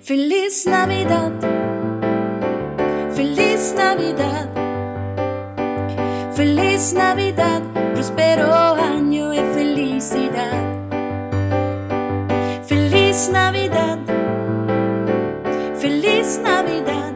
Feliz Navidad, Feliz Navidad, Feliz Navidad, próspero año y felicidad. Feliz Navidad, Feliz Navidad,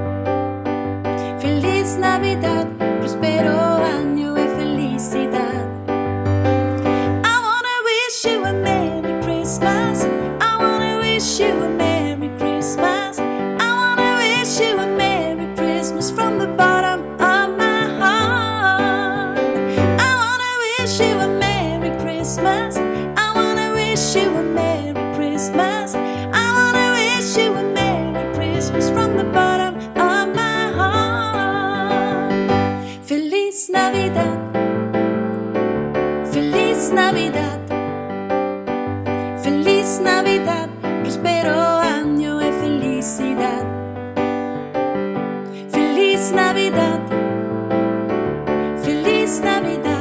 Feliz Navidad, próspero año y felicidad. I wanna wish you a Merry Christmas. I wanna wish you a Merry Christmas. I wanna wish you a Merry Christmas from the bottom of my heart. I wanna wish you a Merry Christmas. I wanna wish you a Merry Christmas. I wanna wish you a Merry Christmas from the bottom of my heart. Feliz Navidad, Feliz Navidad, Feliz Navidad, próspero año y felicidad. Feliz Navidad, Feliz Navidad.